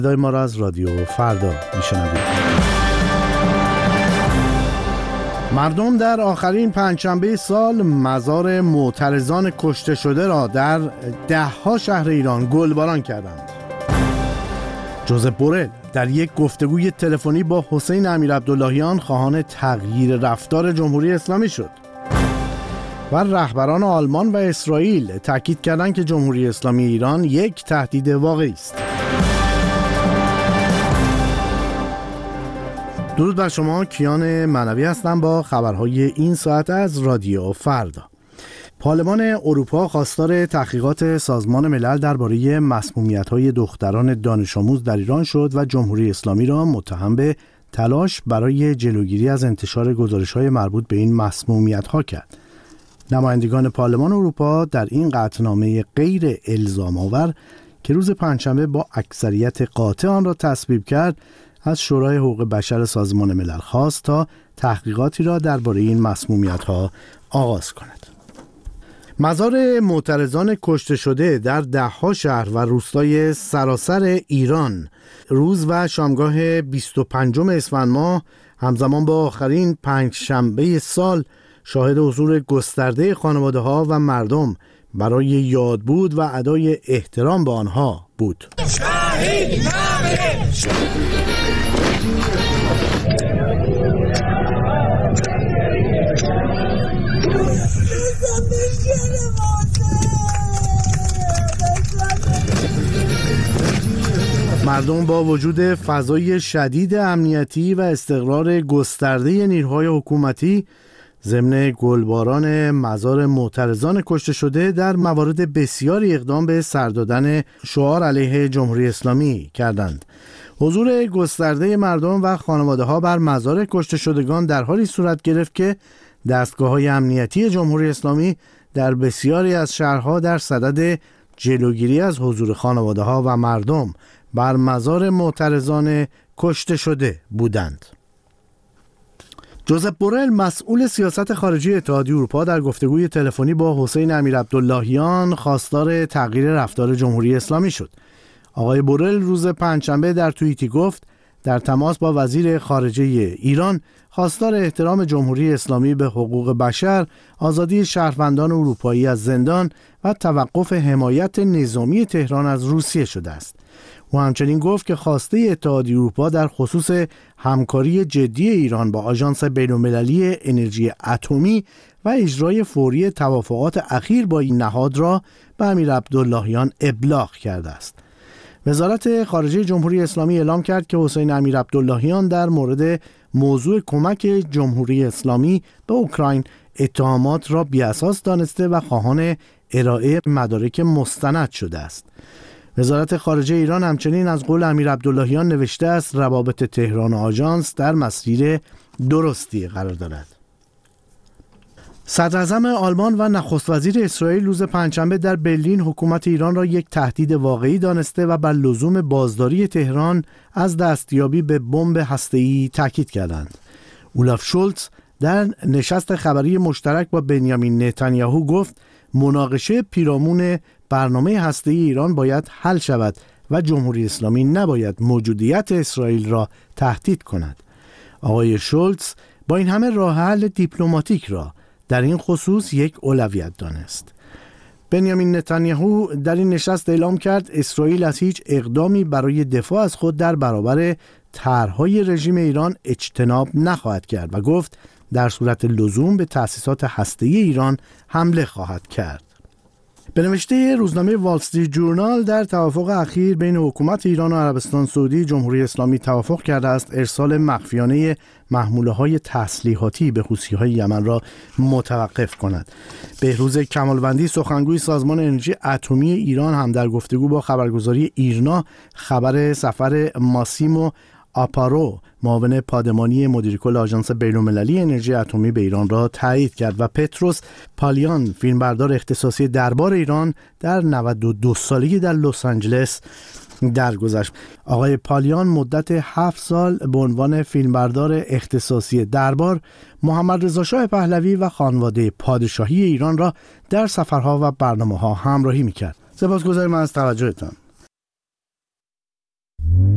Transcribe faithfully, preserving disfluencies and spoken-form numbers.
صدای ما را از رادیو فردا میشنوید. مردم در آخرین پنجشنبه سال مزار معترضان کشته شده را در ده ها شهر ایران گلباران کردند. جوزف بورل در یک گفتگوی تلفنی با حسین امیرعبداللهیان خواهان تغییر رفتار جمهوری اسلامی شد و رهبران آلمان و اسرائیل تاکید کردند که جمهوری اسلامی ایران یک تهدید واقعی است. درود بر شما، کیان معنوی هستم با خبرهای این ساعت از رادیو فردا. پارلمان اروپا خواستار تحقیقات سازمان ملل درباره مسمومیت‌های دختران دانش آموز در ایران شد و جمهوری اسلامی را متهم به تلاش برای جلوگیری از انتشار گزارش‌های مربوط به این مسمومیت‌ها کرد. نمایندگان پارلمان اروپا در این قطعنامه غیر الزام‌آور که روز پنجشنبه با اکثریت قاطع آن را تصویب کرد، از شورای حقوق بشر سازمان ملل خواست تا تحقیقاتی را درباره این مسمومیت‌ها آغاز کند. مزار معترضان کشته شده در ده‌ها شهر و روستای سراسر ایران روز و شامگاه بیست و پنجم اسفند ماه همزمان با آخرین پنجشنبه سال شاهد حضور گسترده خانواده‌ها و مردم برای یادبود و ادای احترام به آنها بود. مردم با وجود فضای شدید امنیتی و استقرار گسترده نیروهای حکومتی ضمن گلباران مزار معترضان کشته شده در موارد بسیاری اقدام به سر دادن شعار علیه جمهوری اسلامی کردند. حضور گسترده مردم و خانواده‌ها بر مزار کشته شدگان در حالی صورت گرفت که دستگاه‌های امنیتی جمهوری اسلامی در بسیاری از شهرها در صدد جلوگیری از حضور خانواده‌ها و مردم بر مزار معترضان کشته شده بودند. جوزف بورل مسئول سیاست خارجی اتحادیه اروپا در گفتگوی تلفنی با حسین امیرعبداللهیان خواستار تغییر رفتار جمهوری اسلامی شد. آقای بورل روز پنجشنبه در توییتی گفت در تماس با وزیر خارجه ایران خواستار احترام جمهوری اسلامی به حقوق بشر، آزادی شهروندان اروپایی از زندان و توقف حمایت نظامی تهران از روسیه شده است. او همچنین گفت که خواسته اتحادیه اروپا در خصوص همکاری جدی ایران با آژانس بین‌المللی انرژی اتمی و اجرای فوری توافقات اخیر با این نهاد را به امیرعبداللهیان ابلاغ کرده است. وزارت خارجه جمهوری اسلامی اعلام کرد که حسین امیرعبداللهیان در مورد موضوع کمک جمهوری اسلامی به اوکراین اتهامات را بی‌اساس دانسته و خواهان ارائه مدارک مستند شده است. وزارت خارجه ایران همچنین از قول امیرعبداللهیان نوشته است روابط تهران و آژانس در مسیر درستی قرار دارد. صدراعظم آلمان و نخست وزیر اسرائیل روز پنجشنبه در برلین حکومت ایران را یک تهدید واقعی دانسته و بر لزوم بازداری تهران از دستیابی به بمب هسته‌ای تاکید کردند. اولاف شولتز در نشست خبری مشترک با بنیامین نتانیاهو گفت مناقشه پیرامون برنامه هسته‌ای ایران باید حل شود و جمهوری اسلامی نباید موجودیت اسرائیل را تهدید کند. آقای شولتز با این همه راه حل دیپلماتیک را در این خصوص یک اولویت دانست. بنیامین نتانیاهو در این نشست اعلام کرد اسرائیل از هیچ اقدامی برای دفاع از خود در برابر طرح‌های رژیم ایران اجتناب نخواهد کرد و گفت در صورت لزوم به تأسیسات هسته‌ای ایران حمله خواهد کرد. به نوشته روزنامه وال استریت جورنال در توافق اخیر بین حکومت ایران و عربستان سعودی جمهوری اسلامی توافق کرده است ارسال مخفیانه محموله‌های تسلیحاتی به حوثی‌های یمن را متوقف کند. بهروز کمالوندی سخنگوی سازمان انرژی اتمی ایران هم در گفتگو با خبرگزاری ایرنا خبر سفر ماسیمو آپارو معاون پادمانی مدیرکل آژانس بین‌المللی انرژی اتمی به ایران را تایید کرد و پتروس پالیان فیلمبردار اختصاصی دربار ایران در نود و دو سالگی در لس آنجلس درگذشت. آقای پالیان مدت هفت سال به عنوان فیلمبردار اختصاصی دربار محمد رضا شاه پهلوی و خانواده پادشاهی ایران را در سفرها و برنامه‌ها همراهی می‌کرد. سپاسگزارم از توجهتان.